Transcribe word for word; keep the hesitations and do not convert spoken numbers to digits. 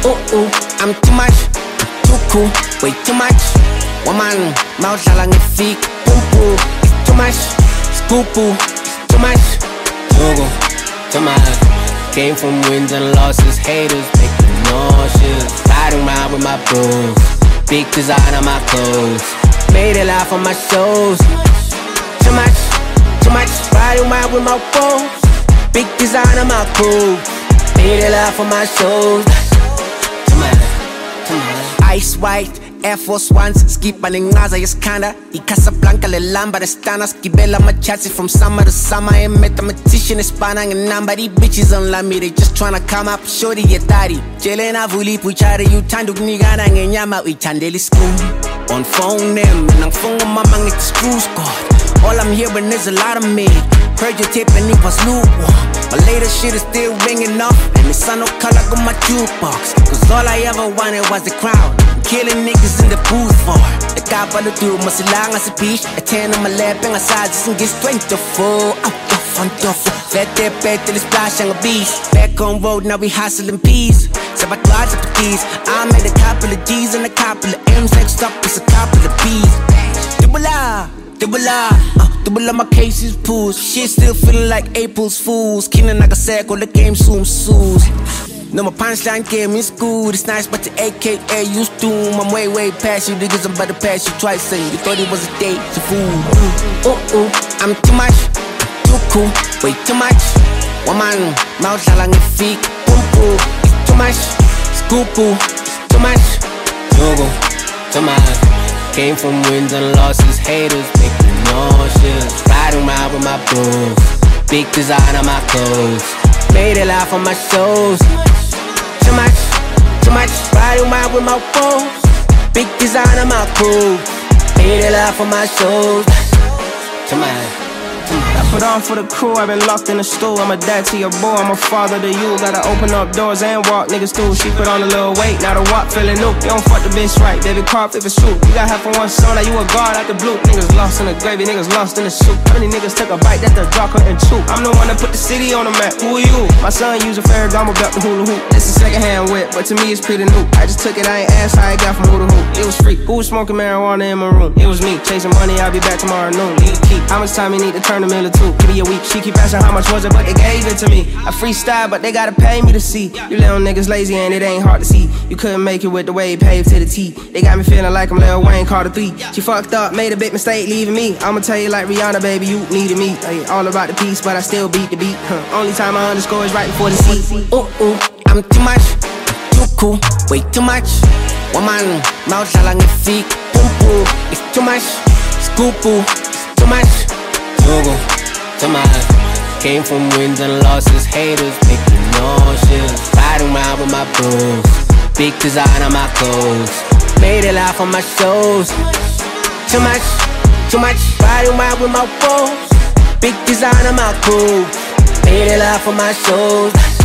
Ooh, ooh, I'm too much, too cool, way too much. Woman, mouth lang feet, boom boom. It's too much, scoop boo, too much. Google, too much. Came from wins and losses, haters make me nauseous. Riding around with my bros, big design on my clothes. Made it live on my shows. Too much, too much. Riding around with my bros, big design on my clothes. Made it live on my shows. Too much, too much. Ice white, Air Force Ones, skipa ningaza yaskanda. I Casablanca le lamba de stana. Skibela machachi from summer to summer. I mathematician is spanning a number. These bitches online me, they just tryna come up. Shorty ya daddy. Jelena vuli puchari you tanduk nigana ngenyama we chandeli school. On phone them, and I'm phone my man it's screw squad. All I'm hearing is a lot of me. Heard your tape and it was lukewarm. My latest shit is still ringing off, and the sun no color on my jukebox. Cause all I ever wanted was the crown. Killing niggas in the booth for the guy by the dude, must lang as a peach. A ten on my lap, and I side just and get strength to full. Out the front door, flat that bed till it's splash on a beast. Back on road, now we hustling peas. So I glide up the keys. I made a couple of G's and a couple of M's. Next up is a couple of B's. Dibula, dibula, uh, dibula my cases pools. Shit still feeling like April's Fools. Keenan like a sack on the game soon sues. No, my punchline game is good. It's nice, but the A K A used to. I'm way, way past you, niggas. I'm about to pass you twice. Say you thought it was a date, it's a fool. Ooh, ooh, ooh, I'm too much, too cool, way too much. Woman, mouth lang feet, boom boom. It's too much, scoop boo, it's too much. Google, too much. Came from wins and losses, haters make me nauseous. Riding around with my bros, big design on my clothes. Made it live on my shows. Too much, too much. Riding around with my bros, big design on my clothes. Made it live on my shows. Too much. I put on for the crew, I've been locked in the stool. I'm a dad to your boy, I'm a father to you. Gotta open up doors and walk niggas through. She put on a little weight, now the walk feeling new. You don't fuck the bitch right, baby, carp if it's true. You got half on one song, now you a guard out the blue. Niggas lost in the gravy, niggas lost in the soup. How many niggas took a bite that the jaw couldn't chew? I'm the one that put the city on the map, who are you? My son used a Ferragamo belt to hula hoop. It's a second hand whip, but to me it's pretty new. I just took it, I ain't asked how I got from who to who. It was free, who was smoking marijuana in my room? It was me, chasing money, I'll be back tomorrow noon. Need a key, how much time you need to turn a mill or two? Give me a week, she keep asking how much was it, but they gave it to me. I freestyle, but they gotta pay me to see. You little niggas lazy and it ain't hard to see. You couldn't make it with the way paved to the T. They got me feeling like I'm Lil Wayne Carter three. She fucked up, made a big mistake leaving me. I'ma tell you like Rihanna, baby, you needed me. Ay, all about the peace, but I still beat the beat. Huh. Only time I underscore is right before the C. Ooh, ooh, I'm too much, too cool, way too much. Woman, mouth lang feet, boom boom. It's too much, scoop boo, it's too much. Google, too much. Came from wins and losses, haters make me nauseous. Riding around with my bros, big design on my clothes. Made it live on my shows. Too much, too much. Riding around with my bros, big design on my clothes. Made it live on my shows.